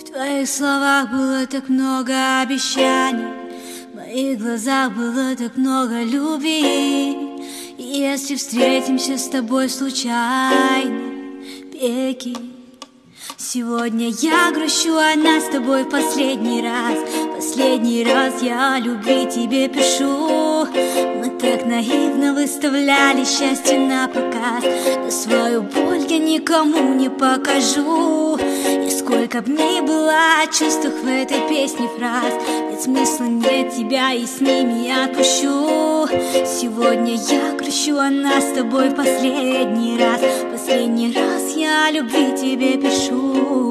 В твоих словах было так много обещаний, в моих глазах было так много любви. И если встретимся с тобой случайно, Пеки, сегодня я грущу, а нас с тобой в последний раз. Последний раз я о любви тебе пишу. Мы так наивно выставляли счастье на показ, но свою боль я никому не покажу. И сколько б ни было о чувствах в этой песне фраз, нет смысла, нет тебя, и с ними я отпущу. Сегодня я грущу, а нас с тобой в последний раз. Последний раз я о любви тебе пишу.